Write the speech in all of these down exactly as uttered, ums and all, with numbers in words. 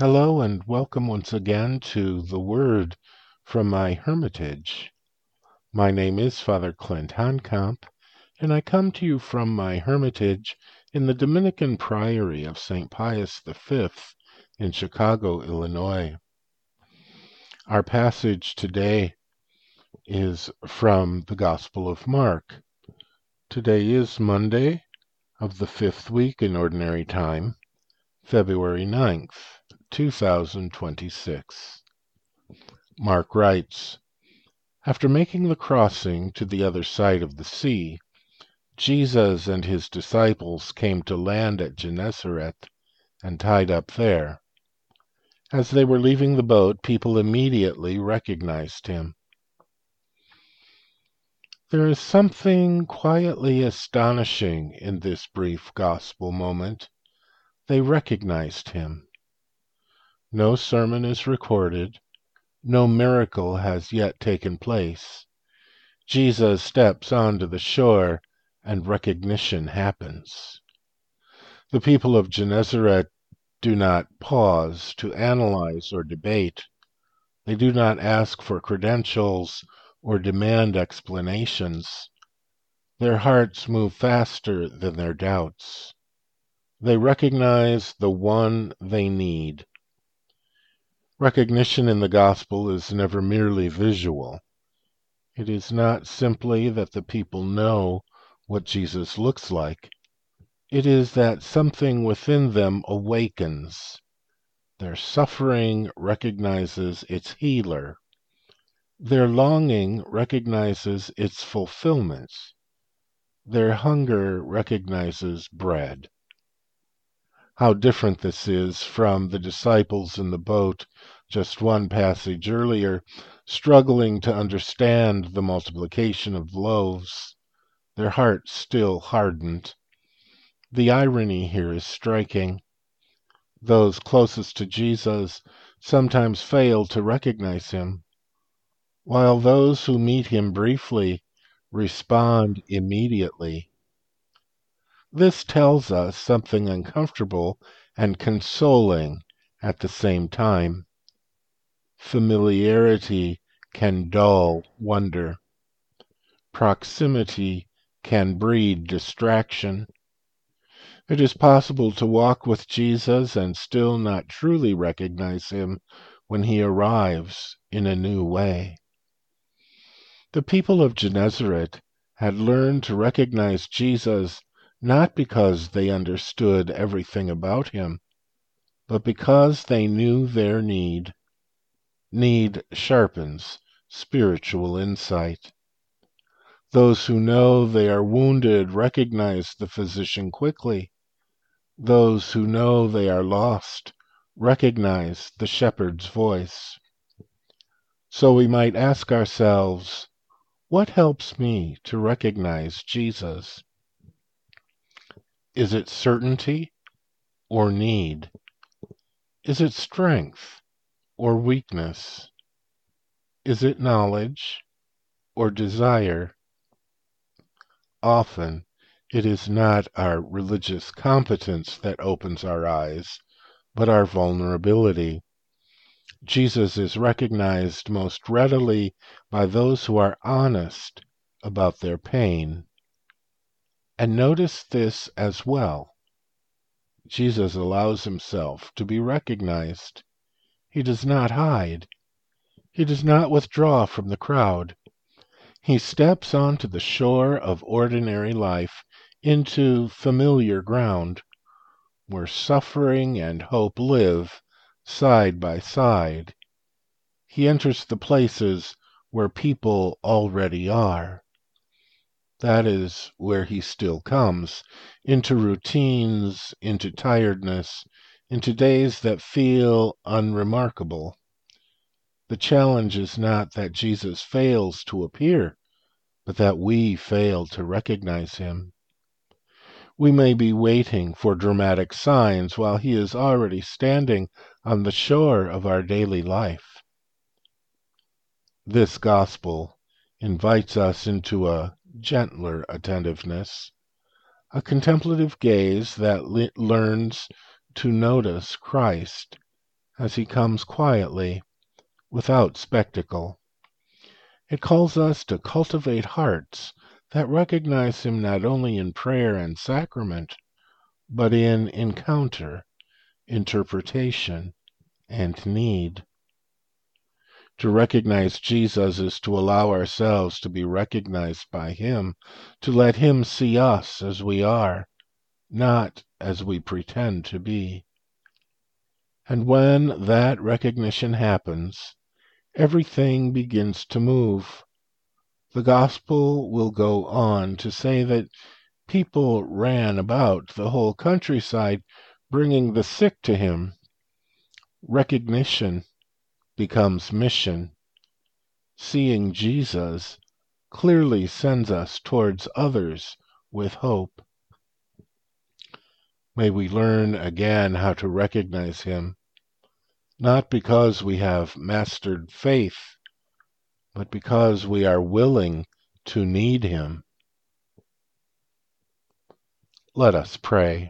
Hello and welcome once again to the Word from my Hermitage. My name is Father Clint Honkamp, and I come to you from my Hermitage in the Dominican Priory of Saint Pius the Fifth in Chicago, Illinois. Our passage today is from the Gospel of Mark. Today is Monday of the fifth week in Ordinary Time, February ninth, two thousand twenty-six. Mark writes, "After making the crossing to the other side of the sea, Jesus and his disciples came to land at Gennesaret and tied up there. As they were leaving the boat, people immediately recognized him." There is something quietly astonishing in this brief gospel moment. They recognized him. No sermon is recorded. No miracle has yet taken place. Jesus steps onto the shore, and recognition happens. The people of Gennesaret do not pause to analyze or debate. They do not ask for credentials or demand explanations. Their hearts move faster than their doubts. They recognize the one they need. Recognition in the gospel is never merely visual. It is not simply that the people know what Jesus looks like. It is that something within them awakens. Their suffering recognizes its healer. Their longing recognizes its fulfillment. Their hunger recognizes bread. How different this is from the disciples in the boat just one passage earlier, struggling to understand the multiplication of loaves, their hearts still hardened. The irony here is striking. Those closest to Jesus sometimes fail to recognize him, while those who meet him briefly respond immediately. This tells us something uncomfortable and consoling at the same time. Familiarity can dull wonder. Proximity can breed distraction. It is possible to walk with Jesus and still not truly recognize him when he arrives in a new way. The people of Gennesaret had learned to recognize Jesus not because they understood everything about him, but because they knew their need. Need sharpens spiritual insight. Those who know they are wounded recognize the physician quickly. Those who know they are lost recognize the shepherd's voice. So we might ask ourselves, what helps me to recognize Jesus? Is it certainty or need? Is it strength or weakness? Is it knowledge or desire? Often it is not our religious competence that opens our eyes, but our vulnerability. Jesus is recognized most readily by those who are honest about their pain. And notice this as well. Jesus allows himself to be recognized. He does not hide. He does not withdraw from the crowd. He steps onto the shore of ordinary life into familiar ground, where suffering and hope live side by side. He enters the places where people already are. That is where he still comes, into routines, into tiredness, into days that feel unremarkable. The challenge is not that Jesus fails to appear, but that we fail to recognize him. We may be waiting for dramatic signs while he is already standing on the shore of our daily life. This gospel invites us into a gentler attentiveness, a contemplative gaze that le- learns to notice Christ as he comes quietly, without spectacle. It calls us to cultivate hearts that recognize him not only in prayer and sacrament, but in encounter, interpretation, and need. To recognize Jesus is to allow ourselves to be recognized by him, to let him see us as we are, not as we pretend to be. And when that recognition happens, everything begins to move. The gospel will go on to say that people ran about the whole countryside bringing the sick to him. Recognition becomes mission. Seeing Jesus clearly sends us towards others with hope. May we learn again how to recognize him, not because we have mastered faith, but because we are willing to need him. Let us pray.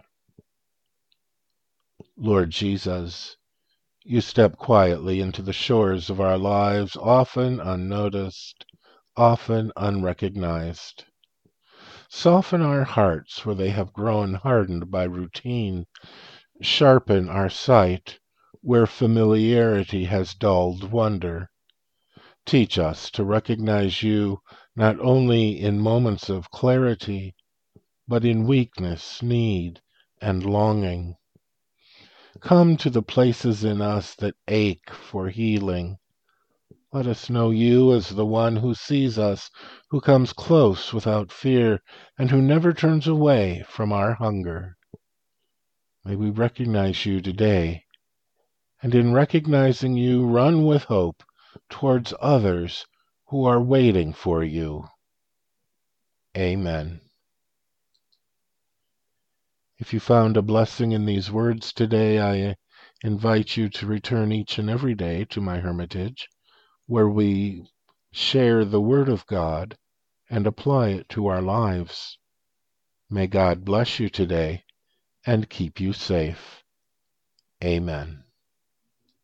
Lord Jesus, you step quietly into the shores of our lives, often unnoticed, often unrecognized. Soften our hearts where they have grown hardened by routine. Sharpen our sight where familiarity has dulled wonder. Teach us to recognize you not only in moments of clarity, but in weakness, need, and longing. Come to the places in us that ache for healing. Let us know you as the one who sees us, who comes close without fear, and who never turns away from our hunger. May we recognize you today, and in recognizing you, run with hope towards others who are waiting for you. Amen. If you found a blessing in these words today, I invite you to return each and every day to my hermitage, where we share the Word of God and apply it to our lives. May God bless you today and keep you safe. Amen.